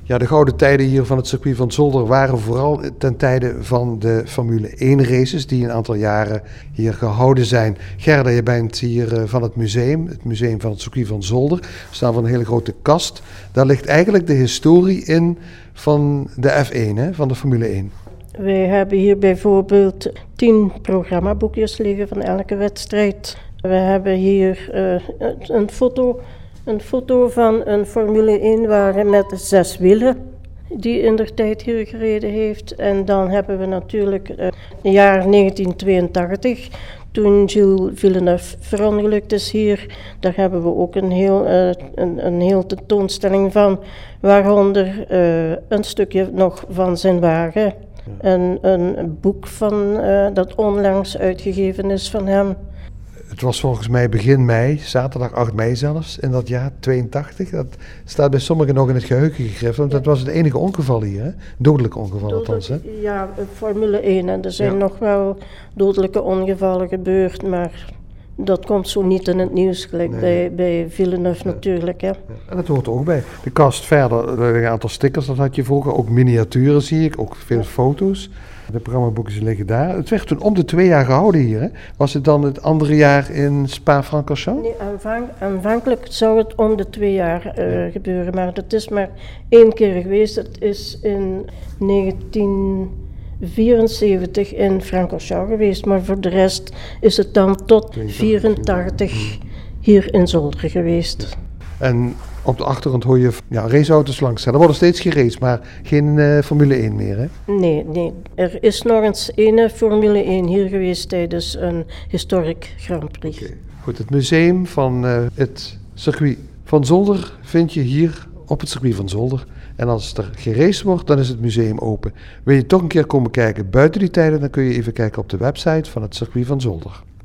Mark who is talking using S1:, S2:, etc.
S1: Ja, de gouden tijden hier van het circuit van Zolder waren vooral ten tijde van de Formule 1 races die een aantal jaren hier gehouden zijn. Gerda, je bent hier van het museum van het circuit van Zolder. We staan voor een hele grote kast. Daar ligt eigenlijk de historie in van de F1, hè, van de Formule 1.
S2: Wij hebben hier bijvoorbeeld 10 programmaboekjes liggen van elke wedstrijd. We hebben hier een foto van een Formule 1-wagen met 6 wielen, die indertijd hier gereden heeft. En dan hebben we natuurlijk het jaar 1982, toen Gilles Villeneuve verongelukt is hier. Daar hebben we ook een heel tentoonstelling van, waaronder een stukje nog van zijn wagen. En een boek van, dat onlangs uitgegeven is van hem.
S1: Het was volgens mij begin mei, zaterdag 8 mei zelfs, in dat jaar 82. Dat staat bij sommigen nog in het geheugen gegrift, want dat was het enige ongeval hier, hè? Dodelijke ongeval althans, hè?
S2: Ja, Formule 1. En er zijn nog wel dodelijke ongevallen gebeurd, maar dat komt zo niet in het nieuws, gelijk bij Villeneuve natuurlijk. Hè.
S1: Ja. En dat hoort er ook bij. De kast verder, er liggen een aantal stickers, dat had je vroeger. Ook miniaturen zie ik, ook veel foto's. De programmaboeken liggen daar. Het werd toen om de 2 jaar gehouden hier, hè? Was het dan het andere jaar in Spa-Francorchamps?
S2: Nee, aanvankelijk zou het om de 2 jaar gebeuren, maar het is maar 1 keer geweest. Het is in 1974 in Francorchamps geweest, maar voor de rest is het dan tot 1984 hier in Zolder geweest.
S1: En op de achtergrond hoor je raceauto's langs. Er worden steeds geraced, maar geen Formule 1 meer, hè?
S2: Nee. Er is nog eens een Formule 1 hier geweest tijdens een historic Grand Prix.
S1: Okay. Goed, het museum van het circuit van Zolder vind je hier op het circuit van Zolder. En als er geraced wordt, dan is het museum open. Wil je toch een keer komen kijken buiten die tijden, dan kun je even kijken op de website van het circuit van Zolder.